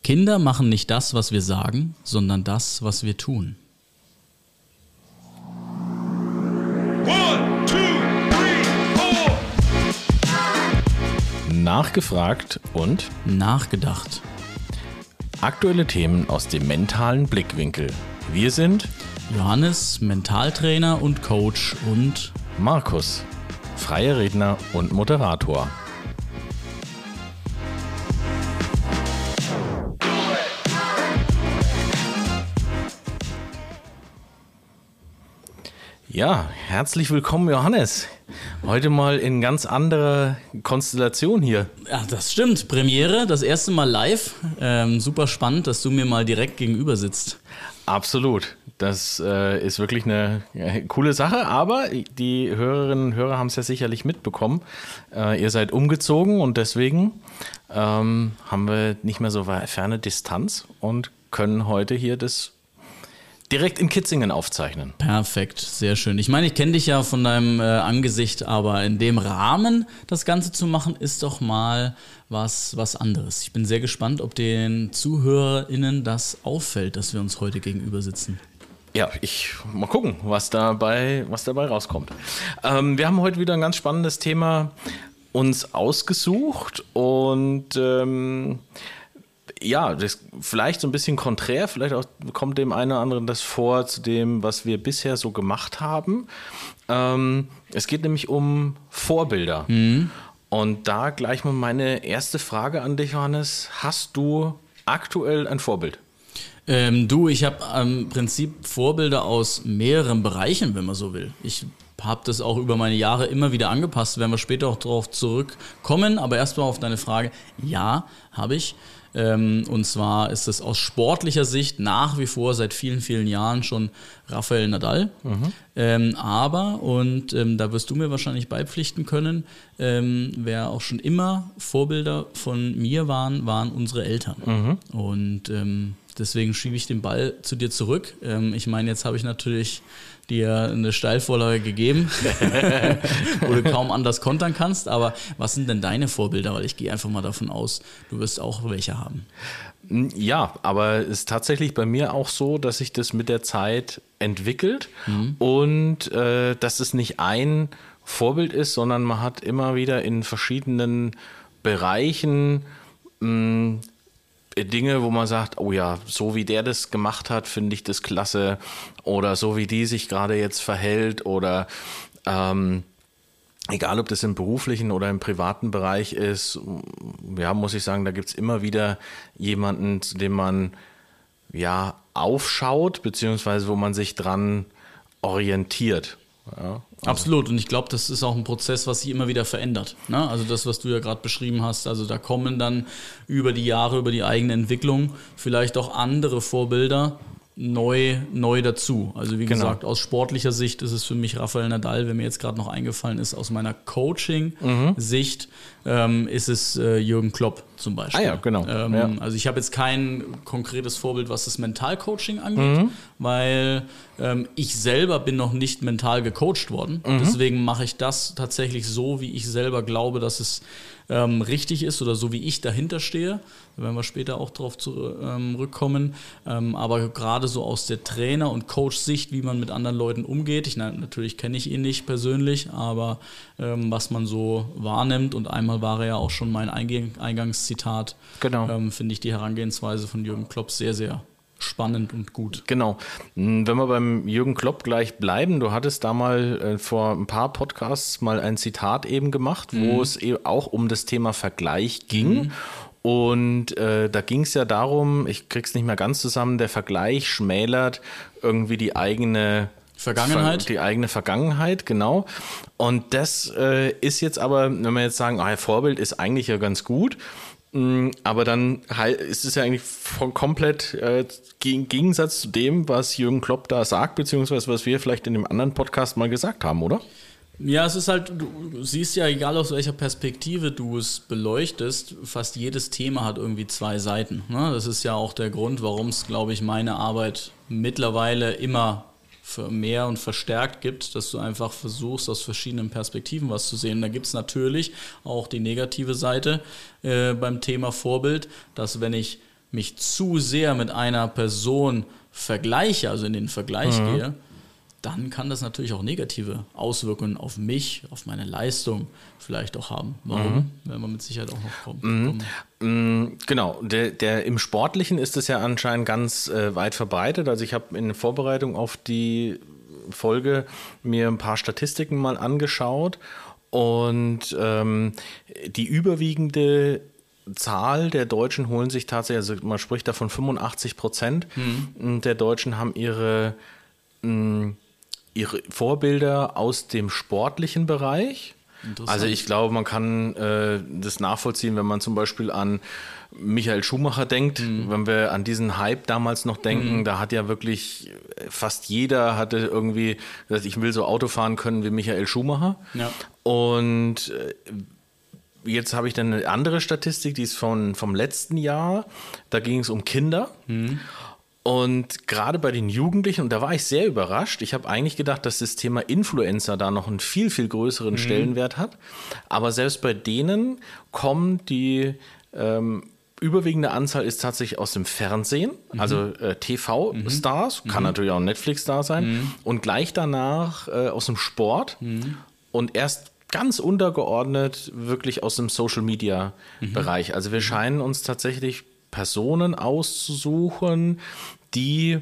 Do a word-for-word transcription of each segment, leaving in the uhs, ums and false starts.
Kinder machen nicht das, was wir sagen, sondern das, was wir tun. One, two, three, four. Nachgefragt und Nachgedacht. aktuelle Themen aus dem mentalen Blickwinkel. Wir sind Johannes, Mentaltrainer und Coach, und Markus, freier Redner und Moderator. Ja, herzlich willkommen, Johannes. Heute mal in ganz anderer Konstellation hier. ja, das stimmt. Premiere, das erste Mal live. Ähm, super spannend, dass du mir mal direkt gegenüber sitzt. Absolut. Das äh, ist wirklich eine äh, coole Sache, aber die Hörerinnen und Hörer haben es ja sicherlich mitbekommen. Äh, ihr seid umgezogen und deswegen ähm, haben wir nicht mehr so ferne Distanz und können heute hier das direkt in Kitzingen aufzeichnen. Perfekt, sehr schön. Ich meine, ich kenne dich ja von deinem äh, Angesicht, aber in dem Rahmen das Ganze zu machen, ist doch mal was, was anderes. Ich bin sehr gespannt, ob den ZuhörerInnen das auffällt, dass wir uns heute gegenüber sitzen. Ja, ich mal gucken, was dabei, was dabei rauskommt. Ähm, wir haben heute wieder ein ganz spannendes Thema uns ausgesucht und ähm, ja, das vielleicht so ein bisschen konträr, vielleicht auch kommt dem einen oder anderen das vor zu dem, was wir bisher so gemacht haben. Ähm, es geht nämlich um Vorbilder. Mhm. Und da gleich mal meine erste Frage an dich, Johannes. Hast du aktuell ein Vorbild? Ähm, du, ich habe im Prinzip Vorbilder aus mehreren Bereichen, wenn man so will. Ich habe das auch über meine Jahre immer wieder angepasst, werden wir später auch darauf zurückkommen. Aber erstmal auf deine Frage, ja, habe ich. Ähm, und zwar ist es aus sportlicher Sicht nach wie vor seit vielen, vielen Jahren schon Rafael Nadal. Mhm. Ähm, aber, und ähm, da wirst du mir wahrscheinlich beipflichten können, ähm, wer auch schon immer Vorbilder von mir waren, waren unsere Eltern. Mhm. Und ähm, deswegen schiebe ich den Ball zu dir zurück. Ähm, ich meine, jetzt habe ich natürlich dir eine Steilvorlage gegeben, wo du kaum anders kontern kannst. Aber was sind denn deine Vorbilder? Weil ich gehe einfach mal davon aus, du wirst auch welche haben. Ja, aber es ist tatsächlich bei mir auch so, dass sich das mit der Zeit entwickelt mhm. und äh, dass es nicht ein Vorbild ist, sondern man hat immer wieder in verschiedenen Bereichen mh, Dinge, wo man sagt, oh ja, so wie der das gemacht hat, finde ich das klasse, oder so wie die sich gerade jetzt verhält, oder ähm, egal, ob das im beruflichen oder im privaten Bereich ist, ja, muss ich sagen, da gibt es immer wieder jemanden, zu dem man ja aufschaut, beziehungsweise wo man sich dran orientiert. Ja, also. Absolut, und ich glaube, das ist auch ein Prozess, was sich immer wieder verändert. Ne? Also das, was du ja gerade beschrieben hast, also da kommen dann über die Jahre, über die eigene Entwicklung vielleicht auch andere Vorbilder neu, neu dazu. Also wie genau. gesagt, aus sportlicher Sicht ist es für mich Rafael Nadal, wenn mir jetzt gerade noch eingefallen ist, aus meiner Coaching-Sicht mhm. ähm, ist es äh, Jürgen Klopp zum Beispiel. Ah ja, genau. Ähm, ja. Also ich habe jetzt kein konkretes Vorbild, was das Mentalcoaching angeht, mhm. weil ähm, ich selber bin noch nicht mental gecoacht worden. Mhm. Deswegen mache ich das tatsächlich so, wie ich selber glaube, dass es ähm, richtig ist oder so, wie ich dahinter stehe. Da werden wir später auch drauf zurückkommen. Ähm, aber gerade so aus der Trainer- und Coach-Sicht, wie man mit anderen Leuten umgeht. Ich, na, natürlich kenne ich ihn nicht persönlich, aber ähm, was man so wahrnimmt, und einmal war er ja auch schon mein Eingang- Eingangszitat, genau. ähm, finde ich die Herangehensweise von Jürgen Klopp sehr, sehr spannend und gut. Genau. Wenn wir beim Jürgen Klopp gleich bleiben, du hattest da mal äh, vor ein paar Podcasts mal ein Zitat eben gemacht, mhm. wo es eben auch um das Thema Vergleich ging. Mhm. Und äh, da ging es ja darum, ich krieg's nicht mehr ganz zusammen, der Vergleich schmälert irgendwie die eigene Vergangenheit. Die eigene Vergangenheit, genau. Und das äh, ist jetzt aber, wenn wir jetzt sagen, ah, Vorbild ist eigentlich ja ganz gut, mh, aber dann ist es ja eigentlich von komplett äh, im Gegensatz zu dem, was Jürgen Klopp da sagt, beziehungsweise was wir vielleicht in dem anderen Podcast mal gesagt haben, oder? Ja, es ist halt, du siehst ja, egal aus welcher Perspektive du es beleuchtest, fast jedes Thema hat irgendwie zwei Seiten. Ne? Das ist ja auch der Grund, warum es, glaube ich, meine Arbeit mittlerweile immer mehr und verstärkt gibt, dass du einfach versuchst, aus verschiedenen Perspektiven was zu sehen. Da gibt es natürlich auch die negative Seite äh, beim Thema Vorbild, dass wenn ich mich zu sehr mit einer Person vergleiche, also in den Vergleich mhm. gehe, dann kann das natürlich auch negative Auswirkungen auf mich, auf meine Leistung vielleicht auch haben. Warum? Mhm. Werden wir mit Sicherheit auch noch kommen. Mhm. Genau, der, der, im Sportlichen ist es ja anscheinend ganz äh, weit verbreitet. Also ich habe in Vorbereitung auf die Folge mir ein paar Statistiken mal angeschaut und ähm, die überwiegende Zahl der Deutschen holen sich tatsächlich, also man spricht da von fünfundachtzig Prozent mhm. der Deutschen haben ihre mh, ihre Vorbilder aus dem sportlichen Bereich. Also ich glaube, man kann äh, das nachvollziehen, wenn man zum Beispiel an Michael Schumacher denkt, mhm. wenn wir an diesen Hype damals noch denken, mhm. da hat ja wirklich fast jeder hatte irgendwie gesagt, ich will so Auto fahren können wie Michael Schumacher. Ja. Und äh, jetzt habe ich dann eine andere Statistik, die ist von, vom letzten Jahr, da ging es um Kinder. Mhm. Und gerade bei den Jugendlichen, und da war ich sehr überrascht, ich habe eigentlich gedacht, dass das Thema Influencer da noch einen viel, viel größeren mhm. Stellenwert hat. Aber selbst bei denen kommen die ähm, überwiegende Anzahl ist tatsächlich aus dem Fernsehen, mhm. also äh, T V-Stars, mhm. kann mhm. natürlich auch ein Netflix-Star sein, mhm. und gleich danach äh, aus dem Sport mhm. und erst ganz untergeordnet wirklich aus dem Social-Media-Bereich. Mhm. Also wir scheinen uns tatsächlich Personen auszusuchen, die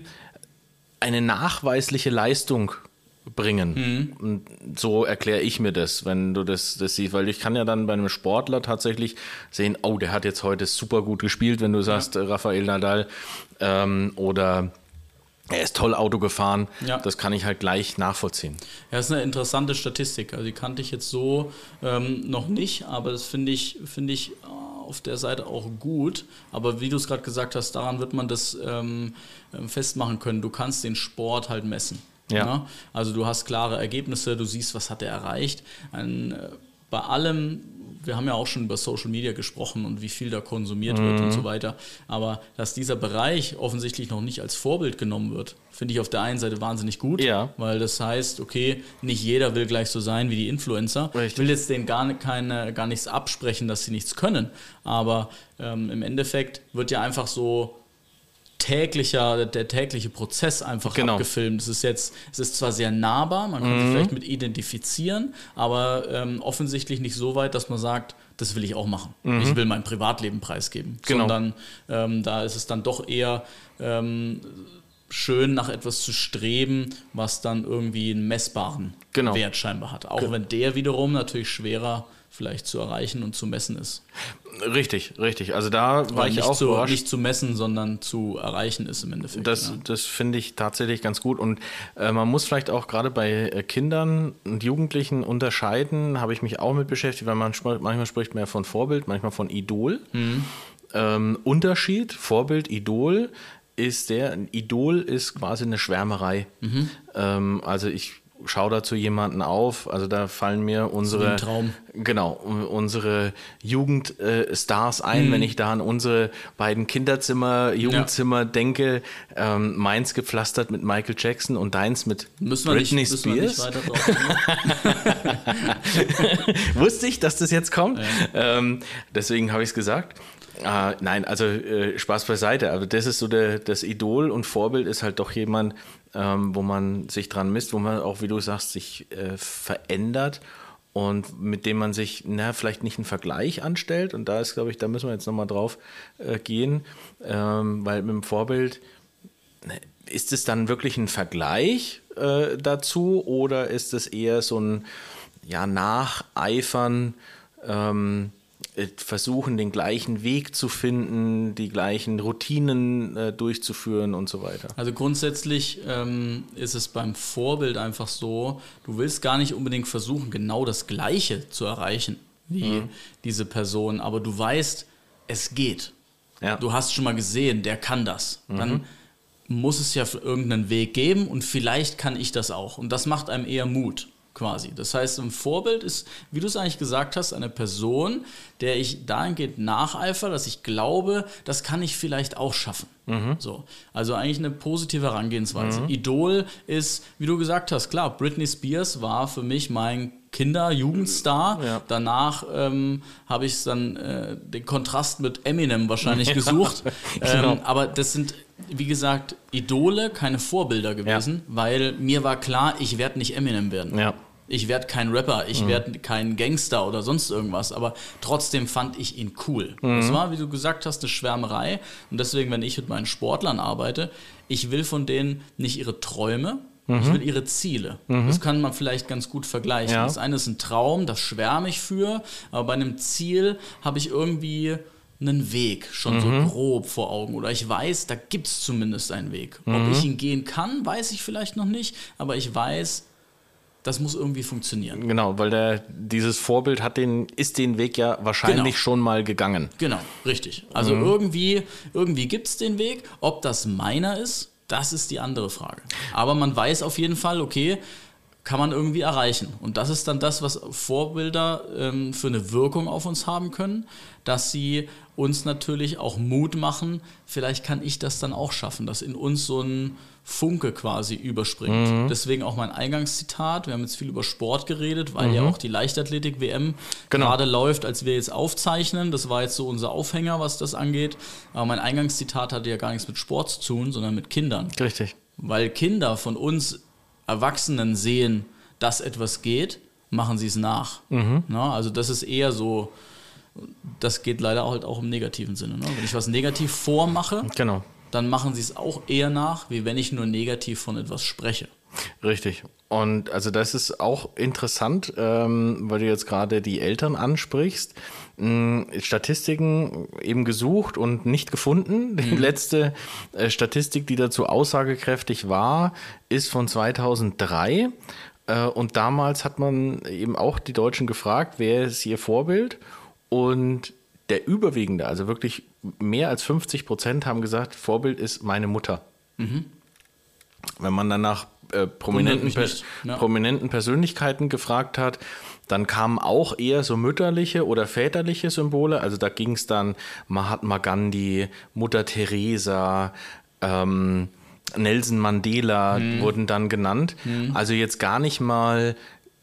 eine nachweisliche Leistung bringen. Mhm. Und so erkläre ich mir das, wenn du das, das siehst, weil ich kann ja dann bei einem Sportler tatsächlich sehen, oh, der hat jetzt heute super gut gespielt, wenn du sagst, ja. Rafael Nadal ähm, oder er ist toll Auto gefahren, ja. Das kann ich halt gleich nachvollziehen. Ja, das ist eine interessante Statistik, also die kannte ich jetzt so ähm, noch nicht, aber das finde ich, finde ich auf der Seite auch gut, aber wie du es gerade gesagt hast, daran wird man das ähm, festmachen können, du kannst den Sport halt messen. Ja. Ja? Also du hast klare Ergebnisse, du siehst, was hat er erreicht. Ein, äh, bei allem, wir haben ja auch schon über Social Media gesprochen und wie viel da konsumiert mhm. wird und so weiter, aber dass dieser Bereich offensichtlich noch nicht als Vorbild genommen wird, finde ich auf der einen Seite wahnsinnig gut, ja. weil das heißt, okay, nicht jeder will gleich so sein wie die Influencer. Richtig. Ich will jetzt denen gar, keine, gar nichts absprechen, dass sie nichts können, aber ähm, im Endeffekt wird ja einfach so täglicher, der tägliche Prozess einfach genau. abgefilmt. Es ist jetzt, es ist zwar sehr nahbar, man kann mhm. sich vielleicht mit identifizieren, aber ähm, offensichtlich nicht so weit, dass man sagt, das will ich auch machen. Mhm. Ich will mein Privatleben preisgeben. Genau. Sondern ähm, da ist es dann doch eher ähm, schön, nach etwas zu streben, was dann irgendwie einen messbaren genau. Wert scheinbar hat. Auch Ge- wenn der wiederum natürlich schwerer vielleicht zu erreichen und zu messen ist. Richtig, richtig. Also da war ich auch zu, überrascht. Nicht zu messen, sondern zu erreichen ist im Endeffekt. Das, ja. das finde ich tatsächlich ganz gut. Und äh, man muss vielleicht auch gerade bei äh, Kindern und Jugendlichen unterscheiden, habe ich mich auch mit beschäftigt, weil man sp- manchmal spricht man ja von Vorbild, manchmal von Idol. Mhm. Ähm, Unterschied, Vorbild, Idol ist der, ein Idol ist quasi eine Schwärmerei. Mhm. Ähm, also ich schau da zu jemanden auf, also da fallen mir unsere Traum. Genau, unsere Jugendstars äh, ein, mhm. wenn ich da an unsere beiden Kinderzimmer, Jugendzimmer ja. denke, ähm, meins gepflastert mit Michael Jackson und deins mit müssen Britney nicht, Spears. Müssen wir nicht weiter drauf, wusste ich, dass das jetzt kommt, ja. ähm, deswegen habe ich es gesagt. Uh, nein, also äh, Spaß beiseite, aber das ist so der, das Idol und Vorbild ist halt doch jemand, ähm, wo man sich dran misst, wo man auch, wie du sagst, sich äh, verändert und mit dem man sich, na, vielleicht nicht einen Vergleich anstellt und da ist, glaube ich, da müssen wir jetzt nochmal drauf äh, gehen, ähm, weil mit dem Vorbild, ne, ist es dann wirklich ein Vergleich äh, dazu oder ist es eher so ein, ja, Nacheifern, ähm, versuchen, den gleichen Weg zu finden, die gleichen Routinen äh, durchzuführen und so weiter. Also grundsätzlich ähm, ist es beim Vorbild einfach so, du willst gar nicht unbedingt versuchen, genau das Gleiche zu erreichen wie mhm. diese Person, aber du weißt, es geht. Ja. Du hast schon mal gesehen, der kann das. Mhm. Dann muss es ja irgendeinen Weg geben und vielleicht kann ich das auch. Und das macht einem eher Mut. Quasi. Das heißt, ein Vorbild ist, wie du es eigentlich gesagt hast, eine Person, der ich dahingehend nacheifere, dass ich glaube, das kann ich vielleicht auch schaffen. Mhm. So. Also eigentlich eine positive Herangehensweise. Mhm. Idol ist, wie du gesagt hast, klar, Britney Spears war für mich mein Kinder, Jugendstar. Ja. Danach ähm, habe ich dann äh, den Kontrast mit Eminem wahrscheinlich Ja, gesucht. genau. Ähm, aber das sind, wie gesagt, Idole, keine Vorbilder gewesen, Ja. weil mir war klar, ich werde nicht Eminem werden. Ja. Ich werde kein Rapper, ich mhm. werde kein Gangster oder sonst irgendwas, aber trotzdem fand ich ihn cool. Mhm. Das war, wie du gesagt hast, eine Schwärmerei. Und deswegen, wenn ich mit meinen Sportlern arbeite, ich will von denen nicht ihre Träume, mhm. ich will ihre Ziele. Mhm. Das kann man vielleicht ganz gut vergleichen. Ja. Das eine ist ein Traum, das schwärme ich für, aber bei einem Ziel habe ich irgendwie einen Weg schon mhm. so grob vor Augen. Oder ich weiß, da gibt es zumindest einen Weg. Mhm. Ob ich ihn gehen kann, weiß ich vielleicht noch nicht, aber ich weiß, das muss irgendwie funktionieren. Genau, weil der, dieses Vorbild hat den, ist den Weg ja wahrscheinlich genau. schon mal gegangen. Genau, richtig. Also mhm. irgendwie, irgendwie gibt es den Weg. Ob das meiner ist, das ist die andere Frage. Aber man weiß auf jeden Fall, okay, kann man irgendwie erreichen. Und das ist dann das, was Vorbilder ähm, für eine Wirkung auf uns haben können, dass sie uns natürlich auch Mut machen, vielleicht kann ich das dann auch schaffen, dass in uns so ein Funke quasi überspringt. Mhm. Deswegen auch mein Eingangszitat, wir haben jetzt viel über Sport geredet, weil mhm. ja auch die Leichtathletik-W M genau. gerade läuft, als wir jetzt aufzeichnen. Das war jetzt so unser Aufhänger, was das angeht. Aber mein Eingangszitat hatte ja gar nichts mit Sport zu tun, sondern mit Kindern. Richtig. Weil Kinder von uns Erwachsenen sehen, dass etwas geht, machen sie es nach. Mhm. Na, also das ist eher so, das geht leider halt auch im negativen Sinne. Ne? Wenn ich was negativ vormache, genau. dann machen sie es auch eher nach, wie wenn ich nur negativ von etwas spreche. Richtig. Und also das ist auch interessant, ähm, weil du jetzt gerade die Eltern ansprichst. Ähm, Statistiken eben gesucht und nicht gefunden. Die mhm. letzte äh, Statistik, die dazu aussagekräftig war, ist von zweitausenddrei. Äh, und damals hat man eben auch die Deutschen gefragt, wer ist ihr Vorbild? Und der überwiegende, also wirklich mehr als fünfzig Prozent haben gesagt, Vorbild ist meine Mutter. Mhm. Wenn man dann nach äh, prominenten, per- ja. prominenten Persönlichkeiten gefragt hat, dann kamen auch eher so mütterliche oder väterliche Symbole. Also da ging es dann Mahatma Gandhi, Mutter Teresa, ähm, Nelson Mandela mhm. wurden dann genannt. Mhm. Also jetzt gar nicht mal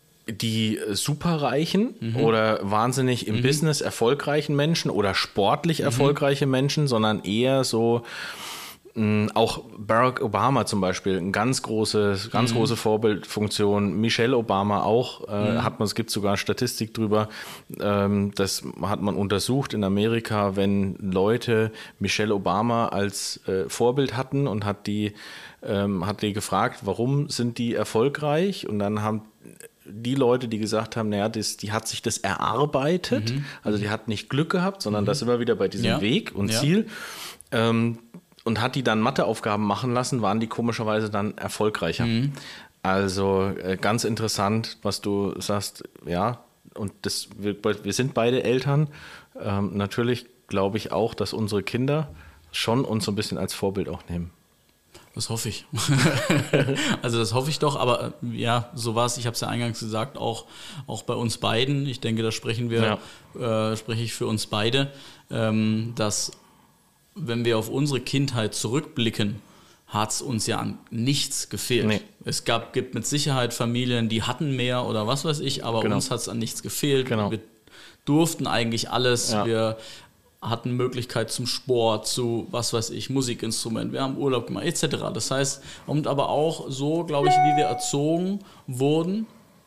die Superreichen mhm. oder wahnsinnig im mhm. Business erfolgreichen Menschen oder sportlich mhm. erfolgreiche Menschen, sondern eher so mh, auch Barack Obama zum Beispiel, eine ganz große, ganz mhm. große Vorbildfunktion. Michelle Obama auch, äh, mhm. hat man, es gibt sogar Statistik drüber, ähm, das hat man untersucht in Amerika, wenn Leute Michelle Obama als äh, Vorbild hatten und hat die, ähm, hat die gefragt, warum sind die erfolgreich? Und dann haben die Leute, die gesagt haben, naja, das, die hat sich das erarbeitet, mhm. also die hat nicht Glück gehabt, sondern mhm. das immer wieder bei diesem ja. Weg und ja. Ziel ähm, und hat die dann Matheaufgaben machen lassen, waren die komischerweise dann erfolgreicher. Mhm. Also äh, ganz interessant, was du sagst, ja, und das, wir, wir sind beide Eltern. Ähm, natürlich glaube ich auch, dass unsere Kinder schon uns so ein bisschen als Vorbild auch nehmen. Das hoffe ich. Also das hoffe ich doch, aber ja, so war es, ich habe es ja eingangs gesagt, auch, auch bei uns beiden, ich denke, da sprechen wir, ja. äh, spreche ich für uns beide, ähm, dass wenn wir auf unsere Kindheit zurückblicken, hat es uns ja an nichts gefehlt. Nee. Es gab, gibt mit Sicherheit Familien, die hatten mehr oder was weiß ich, aber genau. uns hat es an nichts gefehlt. Genau. Wir durften eigentlich alles, ja. wir hatten Möglichkeit zum Sport, zu, was weiß ich, Musikinstrument, wir haben Urlaub gemacht, et cetera. Das heißt, und aber auch so, glaube ich, wie wir erzogen wurden,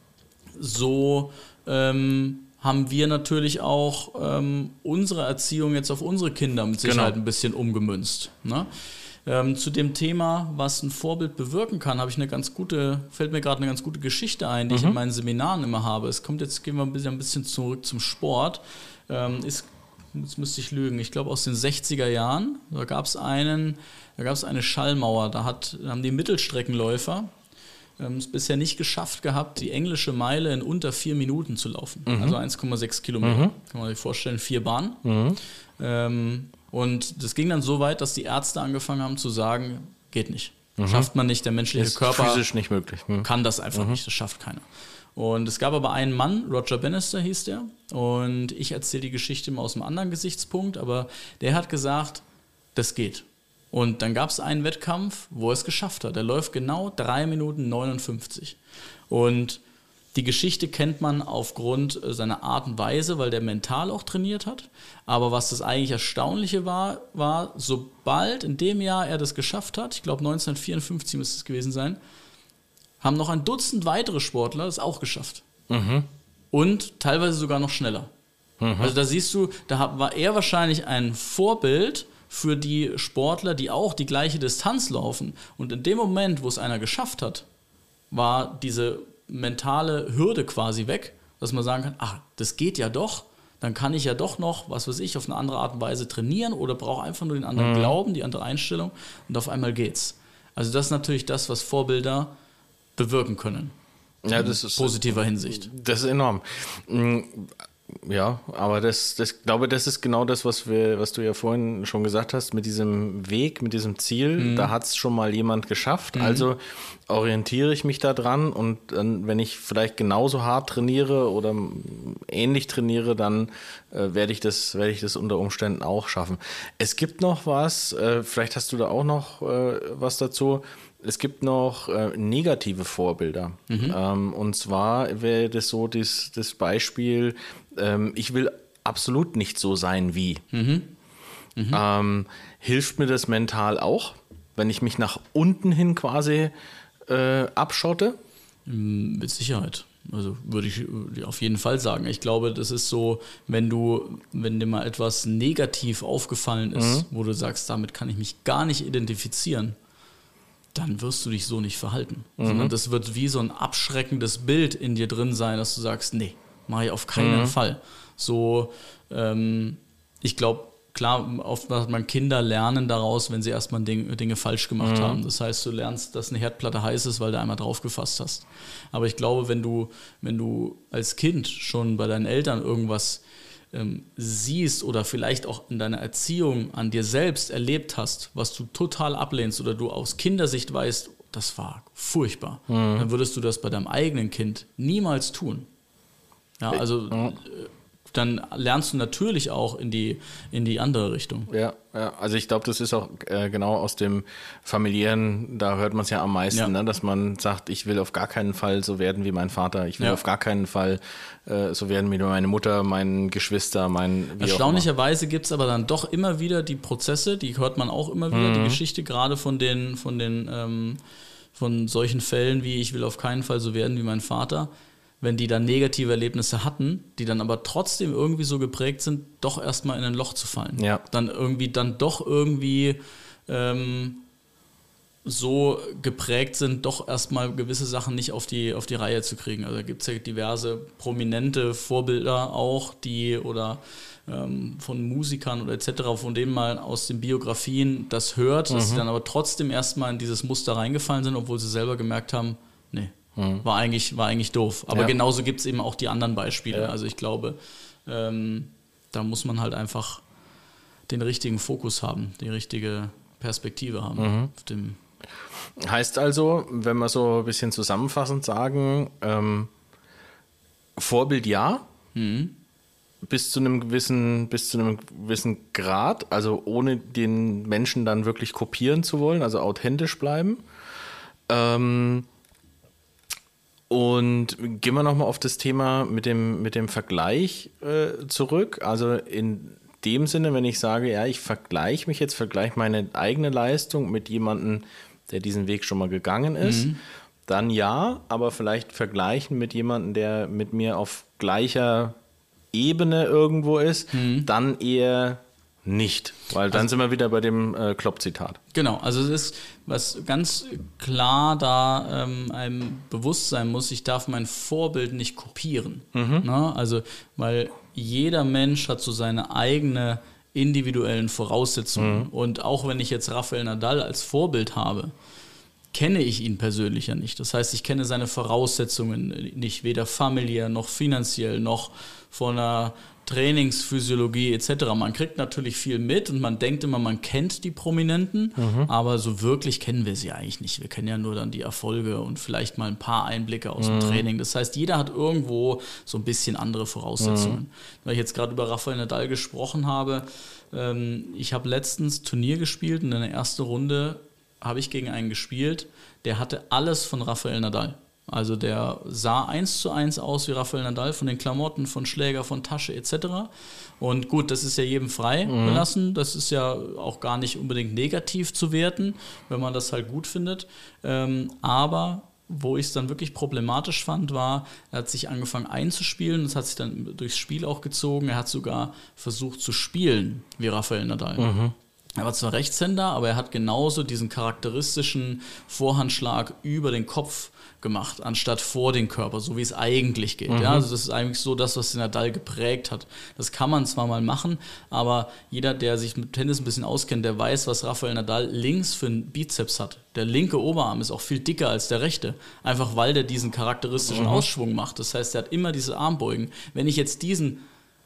so ähm, haben wir natürlich auch ähm, unsere Erziehung jetzt auf unsere Kinder mit Sicherheit genau. ein bisschen umgemünzt. Ne? Ähm, zu dem Thema, was ein Vorbild bewirken kann, habe ich eine ganz gute, fällt mir gerade eine ganz gute Geschichte ein, die mhm. ich in meinen Seminaren immer habe. Es kommt jetzt, gehen wir ein bisschen, ein bisschen zurück zum Sport, ähm, ist jetzt müsste ich lügen, ich glaube aus den sechziger Jahren, da gab es einen, da gab es eine Schallmauer, da hat, haben die Mittelstreckenläufer ähm, es bisher nicht geschafft gehabt, die englische Meile in unter vier Minuten zu laufen, mhm. also eins Komma sechs Kilometer, mhm. kann man sich vorstellen, vier Bahnen. Mhm. Ähm, und das ging dann so weit, dass die Ärzte angefangen haben zu sagen, geht nicht, mhm. schafft man nicht, der menschliche ist Körper physisch nicht möglich. Mhm. kann das einfach mhm. nicht, das schafft keiner. Und es gab aber einen Mann, Roger Bannister hieß der, und ich erzähle die Geschichte mal aus einem anderen Gesichtspunkt, aber der hat gesagt, das geht. Und dann gab es einen Wettkampf, wo er es geschafft hat. Der läuft genau drei Minuten neunundfünfzig. Und Die Geschichte kennt man aufgrund seiner Art und Weise, weil der mental auch trainiert hat. Aber was das eigentlich Erstaunliche war, war, sobald in dem Jahr er das geschafft hat, ich glaube neunzehnhundertvierundfünfzig müsste es gewesen sein, haben noch ein Dutzend weitere Sportler das auch geschafft. Mhm. Und teilweise sogar noch schneller. Mhm. Also da siehst du, da war er wahrscheinlich ein Vorbild für die Sportler, die auch die gleiche Distanz laufen. Und in dem Moment, wo es einer geschafft hat, war diese mentale Hürde quasi weg, dass man sagen kann, ach, das geht ja doch, dann kann ich ja doch noch, was weiß ich, auf eine andere Art und Weise trainieren oder brauche einfach nur den anderen mhm. Glauben, die andere Einstellung und auf einmal geht's. Also das ist natürlich das, was Vorbilder bewirken können. Ja, das ist positiver Hinsicht. Das ist enorm. Ja, aber das, das glaube, das ist genau das, was wir, was du ja vorhin schon gesagt hast, mit diesem Weg, mit diesem Ziel, mhm. da hat es schon mal jemand geschafft, mhm. also orientiere ich mich da dran und dann, wenn ich vielleicht genauso hart trainiere oder ähnlich trainiere, dann äh, werde ich das, werde ich das unter Umständen auch schaffen. Es gibt noch was, äh, vielleicht hast du da auch noch äh, was dazu. Es gibt noch äh, negative Vorbilder. Mhm. Ähm, und zwar wäre das so das, das Beispiel, ähm, ich will absolut nicht so sein wie. Mhm. Mhm. Ähm, hilft mir das mental auch, wenn ich mich nach unten hin quasi äh, abschotte? Mit Sicherheit. Also würde ich auf jeden Fall sagen. Ich glaube, das ist so, wenn du, wenn dir mal etwas negativ aufgefallen ist, mhm. wo du sagst, damit kann ich mich gar nicht identifizieren, dann wirst du dich so nicht verhalten. Mhm. Sondern das wird wie so ein abschreckendes Bild in dir drin sein, dass du sagst, nee, mache ich auf keinen mhm. Fall. So, ähm, ich glaube, klar, oft macht man Kinder lernen daraus, wenn sie erstmal Dinge, Dinge falsch gemacht mhm. haben. Das heißt, du lernst, dass eine Herdplatte heiß ist, weil du einmal drauf gefasst hast. Aber ich glaube, wenn du, wenn du als Kind schon bei deinen Eltern irgendwas ähm, siehst oder vielleicht auch in deiner Erziehung an dir selbst erlebt hast, was du total ablehnst oder du aus Kindersicht weißt, das war furchtbar, mhm. dann würdest du das bei deinem eigenen Kind niemals tun. Ja, also mhm. dann lernst du natürlich auch in die, in die andere Richtung. Ja, ja. Also ich glaube, das ist auch äh, genau aus dem Familiären, da hört man es ja am meisten, ja. ne? Dass man sagt, ich will auf gar keinen Fall so werden wie mein Vater, ich will ja. auf gar keinen Fall äh, so werden wie meine Mutter, mein Geschwister, mein wie Erstaunlicherweise gibt es aber dann doch immer wieder die Prozesse, die hört man auch immer wieder, mhm. die Geschichte gerade von den, von den ähm, von solchen Fällen wie ich will auf keinen Fall so werden wie mein Vater, wenn die dann negative Erlebnisse hatten, die dann aber trotzdem irgendwie so geprägt sind, doch erstmal in ein Loch zu fallen. Ja. Dann irgendwie, dann doch irgendwie ähm, so geprägt sind, doch erstmal gewisse Sachen nicht auf die, auf die Reihe zu kriegen. Also da gibt es ja diverse prominente Vorbilder auch, die oder ähm, von Musikern oder et cetera, von denen man aus den Biografien das hört, mhm. dass sie dann aber trotzdem erstmal in dieses Muster reingefallen sind, obwohl sie selber gemerkt haben, nee, War eigentlich, war eigentlich doof. Aber ja. genauso gibt es eben auch die anderen Beispiele. Ja. Also ich glaube, ähm, da muss man halt einfach den richtigen Fokus haben, die richtige Perspektive haben. Mhm. Auf dem heißt also, wenn wir so ein bisschen zusammenfassend sagen, ähm, Vorbild ja, mhm. bis zu einem gewissen, bis zu einem gewissen Grad, also ohne den Menschen dann wirklich kopieren zu wollen, also authentisch bleiben. Ähm, Und gehen wir nochmal auf das Thema mit dem, mit dem Vergleich äh, zurück. Also in dem Sinne, wenn ich sage, ja, ich vergleiche mich jetzt, vergleiche meine eigene Leistung mit jemandem, der diesen Weg schon mal gegangen ist, mhm. dann ja, aber vielleicht vergleichen mit jemandem, der mit mir auf gleicher Ebene irgendwo ist, mhm. dann eher nicht, weil dann also, sind wir wieder bei dem äh, Klopp-Zitat. Genau, also es ist, was ganz klar da ähm, einem bewusst sein muss, ich darf mein Vorbild nicht kopieren. Mhm. Ne? Also, weil jeder Mensch hat so seine eigene individuellen Voraussetzungen. Mhm. Und auch wenn ich jetzt Rafael Nadal als Vorbild habe, kenne ich ihn persönlich ja nicht. Das heißt, ich kenne seine Voraussetzungen nicht, weder familiär noch finanziell noch von einer Trainingsphysiologie et cetera. Man kriegt natürlich viel mit und man denkt immer, man kennt die Prominenten, mhm. aber so wirklich kennen wir sie eigentlich nicht. Wir kennen ja nur dann die Erfolge und vielleicht mal ein paar Einblicke aus mhm. dem Training. Das heißt, jeder hat irgendwo so ein bisschen andere Voraussetzungen. Mhm. Weil ich jetzt gerade über Rafael Nadal gesprochen habe, ähm, ich habe letztens Turnier gespielt und in der ersten Runde habe ich gegen einen gespielt, der hatte alles von Rafael Nadal. Also der sah eins zu eins aus wie Rafael Nadal, von den Klamotten, von Schläger, von Tasche et cetera. Und gut, das ist ja jedem frei mhm. gelassen. Das ist ja auch gar nicht unbedingt negativ zu werten, wenn man das halt gut findet. Ähm, aber wo ich es dann wirklich problematisch fand, war, er hat sich angefangen einzuspielen. Das hat sich dann durchs Spiel auch gezogen. Er hat sogar versucht zu spielen wie Rafael Nadal. Mhm. Er war zwar Rechtshänder, aber er hat genauso diesen charakteristischen Vorhandschlag über den Kopf gemacht, anstatt vor den Körper, so wie es eigentlich geht. Mhm. Ja, also das ist eigentlich so das, was den Nadal geprägt hat. Das kann man zwar mal machen, aber jeder, der sich mit Tennis ein bisschen auskennt, der weiß, was Rafael Nadal links für einen Bizeps hat. Der linke Oberarm ist auch viel dicker als der rechte, einfach weil der diesen charakteristischen mhm. Ausschwung macht. Das heißt, er hat immer diese Armbeugen. Wenn ich jetzt diesen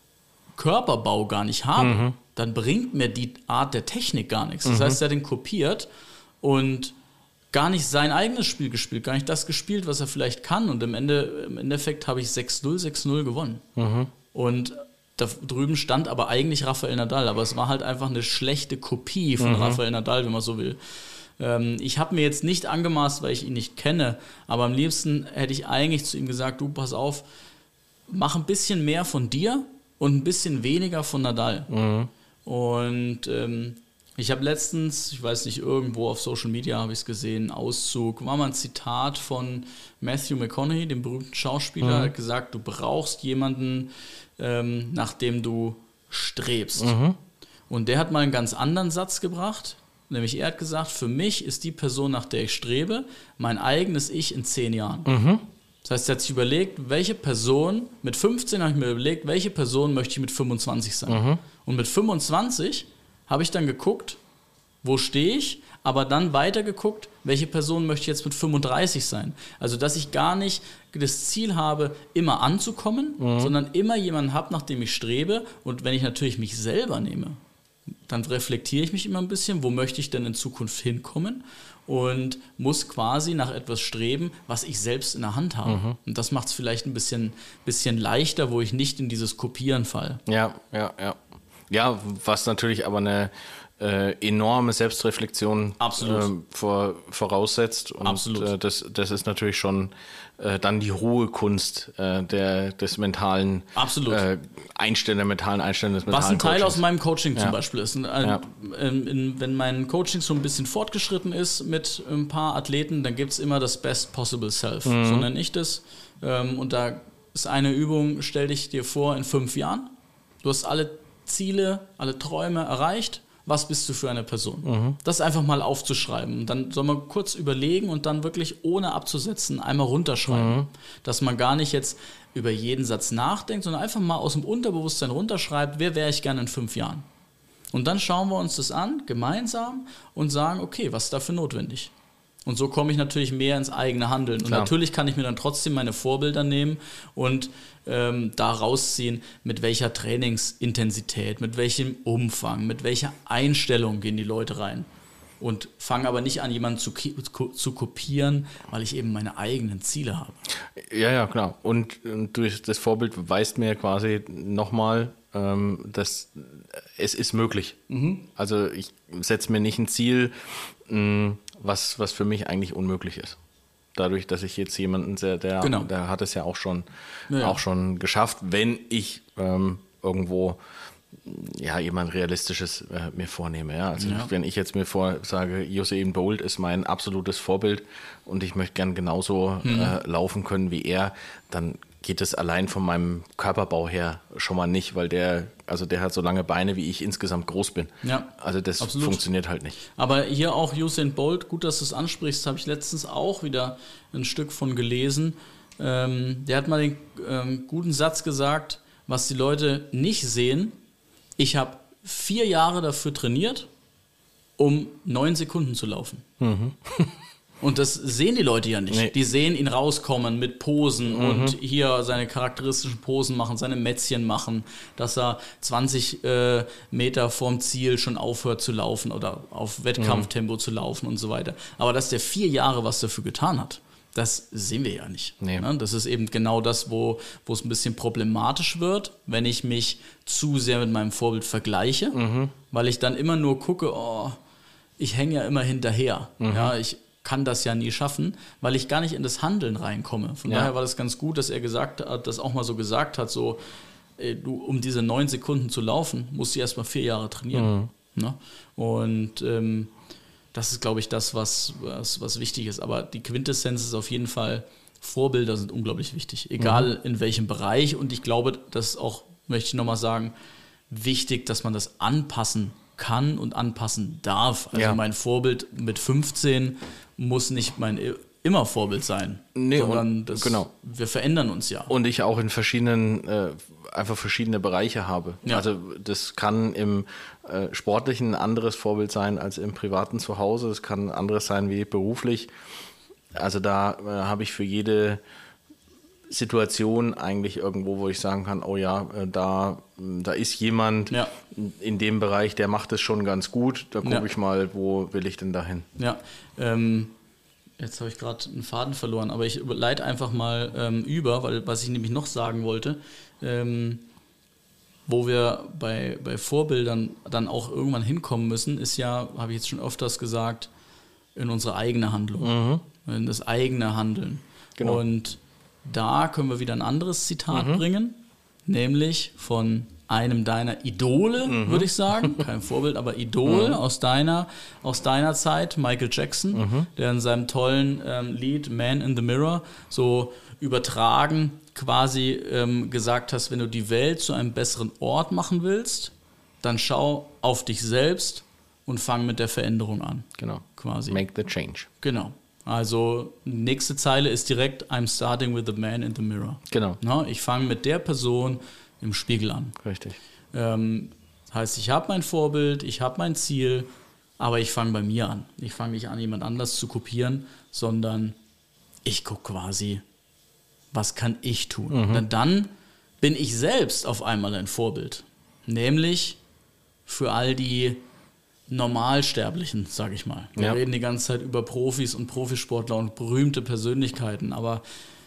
Körperbau gar nicht habe, mhm. dann bringt mir die Art der Technik gar nichts. Das mhm. heißt, er hat den kopiert und gar nicht sein eigenes Spiel gespielt, gar nicht das gespielt, was er vielleicht kann. Und im, Ende, im Endeffekt habe ich sechs null, sechs null gewonnen. Mhm. Und da drüben stand aber eigentlich Rafael Nadal, aber es war halt einfach eine schlechte Kopie von mhm. Rafael Nadal, wenn man so will. Ähm, ich habe mir jetzt nicht angemaßt, weil ich ihn nicht kenne, aber am liebsten hätte ich eigentlich zu ihm gesagt, du, pass auf, mach ein bisschen mehr von dir und ein bisschen weniger von Nadal. Mhm. Und ähm, ich habe letztens, ich weiß nicht, irgendwo auf Social Media habe ich es gesehen, Auszug, war mal ein Zitat von Matthew McConaughey, dem berühmten Schauspieler, mhm. hat gesagt, du brauchst jemanden, ähm, nach dem du strebst. Mhm. Und der hat mal einen ganz anderen Satz gebracht, nämlich er hat gesagt, für mich ist die Person, nach der ich strebe, mein eigenes Ich in zehn Jahren. Mhm. Das heißt, er hat sich überlegt, welche Person, mit fünfzehn habe ich mir überlegt, welche Person möchte ich mit fünfundzwanzig sein. Mhm. Und mit fünfundzwanzig habe ich dann geguckt, wo stehe ich, aber dann weiter geguckt, welche Person möchte ich jetzt mit fünfunddreißig sein. Also, dass ich gar nicht das Ziel habe, immer anzukommen, mhm. sondern immer jemanden habe, nach dem ich strebe. Und wenn ich natürlich mich selber nehme, dann reflektiere ich mich immer ein bisschen, wo möchte ich denn in Zukunft hinkommen und muss quasi nach etwas streben, was ich selbst in der Hand habe. Mhm. Und das macht es vielleicht ein bisschen, bisschen leichter, wo ich nicht in dieses Kopieren falle. Ja, ja, ja. Ja, was natürlich aber eine äh, enorme Selbstreflexion äh, vor, voraussetzt. Und Absolut. Äh, das, das ist natürlich schon äh, dann die hohe Kunst äh, der, des mentalen äh, Einstellen, der mentalen Einstellung des mentalen Was ein Teil Coachings. aus meinem Coaching ja. zum Beispiel ist. Ein, ein, ja. in, in, wenn mein Coaching so ein bisschen fortgeschritten ist mit ein paar Athleten, dann gibt es immer das Best Possible Self. Mhm. So nenne ich das. Ähm, und da ist eine Übung, stell dich dir vor, in fünf Jahren. Du hast alle Ziele, alle Träume erreicht, was bist du für eine Person? Mhm. Das einfach mal aufzuschreiben. Dann soll man kurz überlegen und dann wirklich ohne abzusetzen einmal runterschreiben. Mhm. Dass man gar nicht jetzt über jeden Satz nachdenkt, sondern einfach mal aus dem Unterbewusstsein runterschreibt, wer wäre ich gerne in fünf Jahren? Und dann schauen wir uns das an, gemeinsam, und sagen, okay, was ist dafür notwendig? Und so komme ich natürlich mehr ins eigene Handeln. Und Klar. natürlich kann ich mir dann trotzdem meine Vorbilder nehmen und ähm, da rausziehen, mit welcher Trainingsintensität, mit welchem Umfang, mit welcher Einstellung gehen die Leute rein. Und fange aber nicht an, jemanden zu, zu kopieren, weil ich eben meine eigenen Ziele habe. Ja, ja, klar. Und, und durch das Vorbild beweist mir quasi nochmal, ähm, dass es ist möglich. Mhm. Also ich setze mir nicht ein Ziel, mh, was, was für mich eigentlich unmöglich ist. Dadurch, dass ich jetzt jemanden sehe, der, genau. der hat es ja auch schon, ja. auch schon geschafft, wenn ich ähm, irgendwo ja, jemand Realistisches äh, mir vornehme. Ja? Also ja. wenn ich jetzt mir vor sage, Usain Bolt ist mein absolutes Vorbild und ich möchte gern genauso mhm. äh, laufen können wie er, dann geht es allein von meinem Körperbau her schon mal nicht, weil der, also der hat so lange Beine, wie ich insgesamt groß bin. Ja, also das absolut. Funktioniert halt nicht. Aber hier auch Usain Bolt, gut, dass du es ansprichst, habe ich letztens auch wieder ein Stück von gelesen. Ähm, der hat mal den ähm, guten Satz gesagt, was die Leute nicht sehen: Ich habe vier Jahre dafür trainiert, um neun Sekunden zu laufen. Mhm. Und das sehen die Leute ja nicht. Nee. Die sehen ihn rauskommen mit Posen mhm. und hier seine charakteristischen Posen machen, seine Mätzchen machen, dass er zwanzig äh, Meter vorm Ziel schon aufhört zu laufen oder auf Wettkampftempo mhm. zu laufen und so weiter. Aber dass der vier Jahre was dafür getan hat, das sehen wir ja nicht. Nee. Das ist eben genau das, wo, wo es ein bisschen problematisch wird, wenn ich mich zu sehr mit meinem Vorbild vergleiche, mhm. weil ich dann immer nur gucke, oh, ich hänge ja immer hinterher. Mhm. Ja, ich kann das ja nie schaffen, weil ich gar nicht in das Handeln reinkomme. Von Ja. daher war das ganz gut, dass er gesagt hat, das auch mal so gesagt hat, so, ey, du, um diese neun Sekunden zu laufen, musst du erst mal vier Jahre trainieren. Mhm. Ne? Und ähm, das ist, glaube ich, das, was, was, was wichtig ist. Aber die Quintessenz ist auf jeden Fall, Vorbilder sind unglaublich wichtig, egal in welchem Bereich. Und ich glaube, das ist auch, möchte ich nochmal sagen, wichtig, dass man das anpassen kann und anpassen darf. Also Ja. mein Vorbild mit fünfzehn muss nicht mein immer Vorbild sein, Nee, sondern und- das, genau. wir verändern uns ja. Und ich auch in verschiedenen, äh, einfach verschiedene Bereiche habe. Ja. Also das kann im äh, Sportlichen ein anderes Vorbild sein als im privaten Zuhause. Das kann ein anderes sein wie beruflich. Also da äh, habe ich für jede Situation eigentlich irgendwo, wo ich sagen kann, oh ja, äh, da, da ist jemand Ja. in dem Bereich, der macht es schon ganz gut. Da gucke Ja. ich mal, wo will ich denn dahin? Ja, ähm, jetzt habe ich gerade einen Faden verloren, aber ich leite einfach mal ähm, über, weil was ich nämlich noch sagen wollte, ähm, wo wir bei, bei Vorbildern dann auch irgendwann hinkommen müssen, ist ja, habe ich jetzt schon öfters gesagt, in unsere eigene Handlung, in das eigene Handeln. Genau. Und da können wir wieder ein anderes Zitat bringen, nämlich von einem deiner Idole, würde ich sagen, kein Vorbild, aber Idol aus deiner, aus deiner Zeit, Michael Jackson, der in seinem tollen ähm, Lied Man in the Mirror so übertragen quasi ähm, gesagt hast, wenn du die Welt zu einem besseren Ort machen willst, dann schau auf dich selbst und fang mit der Veränderung an. Genau. Quasi. Make the change. Genau. Also nächste Zeile ist direkt I'm starting with the man in the mirror. Genau. Na, ich fange mit der Person im Spiegel an. Richtig. Ähm, heißt, ich habe mein Vorbild, ich habe mein Ziel, aber ich fange bei mir an. Ich fange nicht an, jemand anders zu kopieren, sondern ich gucke quasi, was kann ich tun? Denn dann bin ich selbst auf einmal ein Vorbild. Nämlich für all die Normalsterblichen, sage ich mal. Wir Ja. reden die ganze Zeit über Profis und Profisportler und berühmte Persönlichkeiten, aber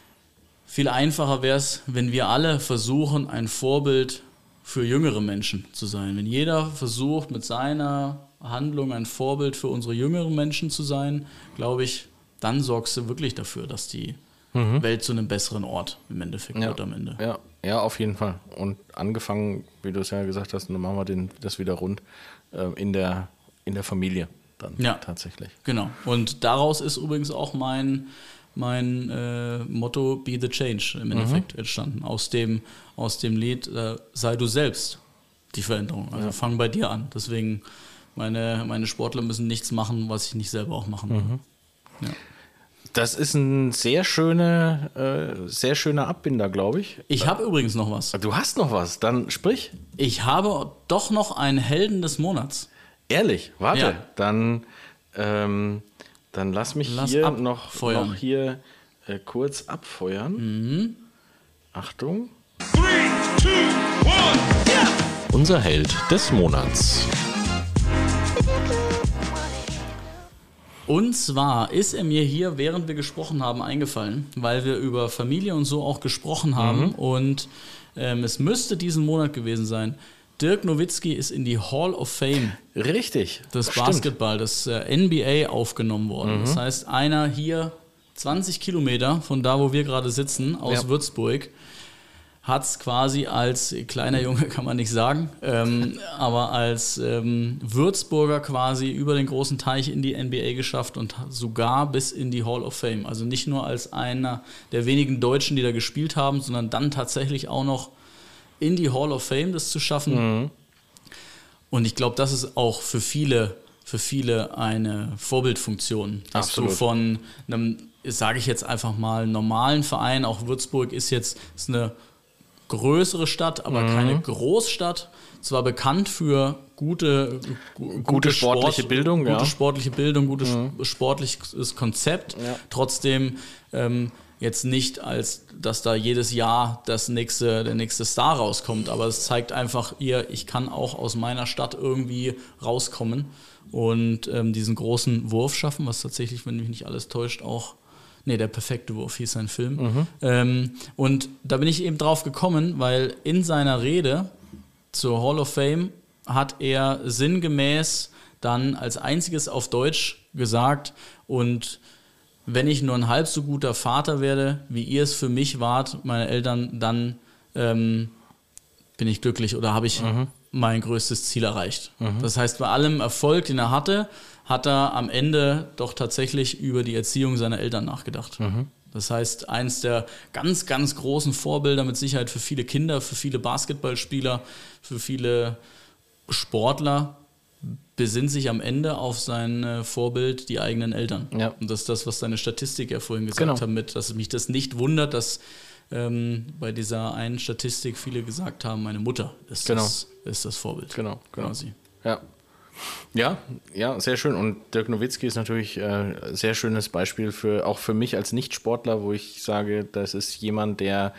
viel einfacher wäre es, wenn wir alle versuchen, ein Vorbild für jüngere Menschen zu sein. Wenn jeder versucht, mit seiner Handlung ein Vorbild für unsere jüngeren Menschen zu sein, glaube ich, dann sorgst du wirklich dafür, dass die Welt zu einem besseren Ort im Endeffekt Ja. wird am Ende. Ja, ja, auf jeden Fall. Und angefangen, wie du es ja gesagt hast, dann machen wir den, das wieder rund, äh, in, der, in der Familie dann Ja. tatsächlich. Genau. Und daraus ist übrigens auch mein, mein äh, Motto Be the Change im Endeffekt entstanden. Aus dem, aus dem Lied äh, Sei du selbst die Veränderung. Also fang bei dir an. Deswegen, meine, meine Sportler müssen nichts machen, was ich nicht selber auch machen will. Ja. Das ist ein sehr schöner, äh, sehr schöner Abbinder, glaube ich. Ich habe übrigens noch was. Du hast noch was, dann sprich. Ich habe doch noch einen Helden des Monats. Ehrlich, warte. Ja. Dann, ähm, dann lass mich Lass hier abfeuern. noch, noch hier äh, kurz abfeuern. Mhm. Achtung. Three, two, one. Unser Held des Monats. Und zwar ist er mir hier, während wir gesprochen haben, eingefallen, weil wir über Familie und so auch gesprochen haben. Und ähm, es müsste diesen Monat gewesen sein. Dirk Nowitzki ist in die Hall of Fame Richtig. des stimmt. Basketball, des äh, N B A aufgenommen worden. Das heißt, einer hier zwanzig Kilometer von da, wo wir gerade sitzen, aus Ja. Würzburg, hat es quasi als kleiner Junge, kann man nicht sagen, ähm, aber als ähm, Würzburger quasi über den großen Teich in die N B A geschafft und sogar bis in die Hall of Fame. Also nicht nur als einer der wenigen Deutschen, die da gespielt haben, sondern dann tatsächlich auch noch in die Hall of Fame das zu schaffen. Und ich glaube, das ist auch für viele, für viele eine Vorbildfunktion, dass Absolut. du von einem, sage ich jetzt einfach mal, normalen Verein, auch Würzburg ist jetzt ist eine größere Stadt, aber keine Großstadt. Zwar bekannt für gute, gu- gute sportliche Bildung, gute ja. sportliche Bildung, gutes sportliches Konzept. Ja. Trotzdem ähm, jetzt nicht, als dass da jedes Jahr das nächste, der nächste Star rauskommt, aber es zeigt einfach, ihr, ich kann auch aus meiner Stadt irgendwie rauskommen und ähm, diesen großen Wurf schaffen, was tatsächlich, wenn mich nicht alles täuscht, auch Nee, der perfekte Wurf hieß sein Film. Ähm, und da bin ich eben drauf gekommen, weil in seiner Rede zur Hall of Fame hat er sinngemäß dann als einziges auf Deutsch gesagt, und wenn ich nur ein halb so guter Vater werde, wie ihr es für mich wart, meine Eltern, dann ähm, bin ich glücklich oder habe ich mhm. mein größtes Ziel erreicht. Mhm. Das heißt, bei allem Erfolg, den er hatte, hat er am Ende doch tatsächlich über die Erziehung seiner Eltern nachgedacht. Mhm. Das heißt, eins der ganz, ganz großen Vorbilder mit Sicherheit für viele Kinder, für viele Basketballspieler, für viele Sportler, besinnt sich am Ende auf sein äh, Vorbild, die eigenen Eltern. Ja. Und das ist das, was deine Statistik ja vorhin gesagt genau. hat, mit, dass mich das nicht wundert, dass ähm, bei dieser einen Statistik viele gesagt haben, meine Mutter ist, genau. das, ist das Vorbild. Genau, genau. Quasi. Ja. Ja, ja, sehr schön. Und Dirk Nowitzki ist natürlich ein äh, sehr schönes Beispiel für auch für mich als Nicht-Sportler, wo ich sage, das ist jemand, der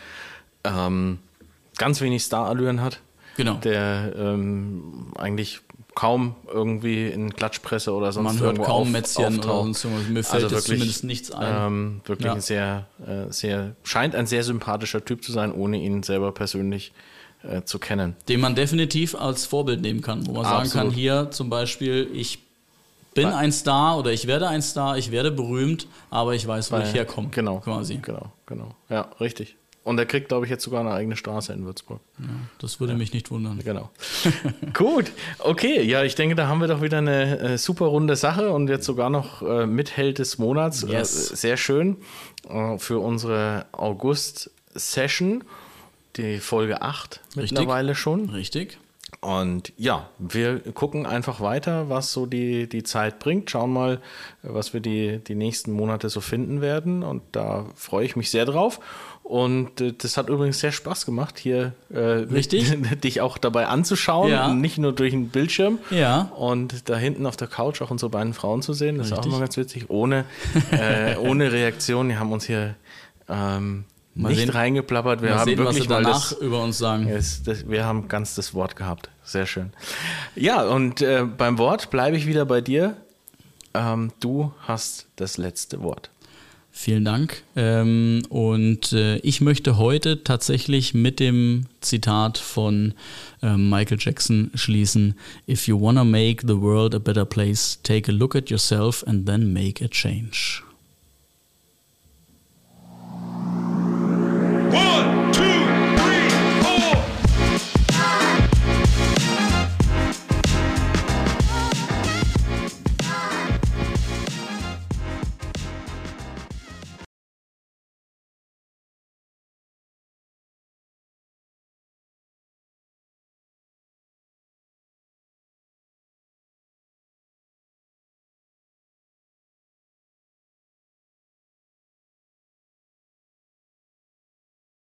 ähm, ganz wenig Star-Allüren hat. Genau. Der ähm, eigentlich kaum irgendwie in Klatschpresse oder sonst Man hört irgendwo kaum auf, Mätzchen auftaucht. oder sonst irgendwas. Mir fällt also jetzt wirklich, zumindest nichts ein. Ähm, wirklich ja. ein sehr, äh, sehr, scheint ein sehr sympathischer Typ zu sein, ohne ihn selber persönlich äh, zu kennen. Den man definitiv als Vorbild nehmen kann, wo man Absolut. sagen kann, hier zum Beispiel, ich bin ein Star oder ich werde ein Star, ich werde berühmt, aber ich weiß, wo Weil, ich herkomme. Genau, quasi. Genau, genau. Ja, richtig. Und er kriegt, glaube ich, jetzt sogar eine eigene Straße in Würzburg. Ja, das würde ja. mich nicht wundern. Genau. Gut, okay. Ja, ich denke, da haben wir doch wieder eine äh, super runde Sache und jetzt sogar noch äh, Mitheld des Monats. Yes. Äh, sehr schön äh, für unsere August-Session, die Folge acht Richtig. Mittlerweile schon. Richtig. Und ja, wir gucken einfach weiter, was so die, die Zeit bringt. Schauen mal, was wir die, die nächsten Monate so finden werden. Und da freue ich mich sehr drauf. Und äh, das hat übrigens sehr Spaß gemacht, hier äh, Richtig. dich auch dabei anzuschauen. Ja. Nicht nur durch den Bildschirm. Ja. Und da hinten auf der Couch auch unsere beiden Frauen zu sehen. Das Richtig. ist auch immer ganz witzig. Ohne, äh, ohne Reaktion. Die haben uns hier ähm, Mal nicht sehen, reingeplappert. Wir mal haben sehen, wirklich was sie mal danach das, über uns sagen. das, das, wir haben ganz das Wort gehabt. Sehr schön. Ja, und äh, beim Wort bleibe ich wieder bei dir. Ähm, du hast das letzte Wort. Vielen Dank. Ähm, und äh, ich möchte heute tatsächlich mit dem Zitat von äh, Michael Jackson schließen. If you wanna make the world a better place, take a look at yourself and then make a change.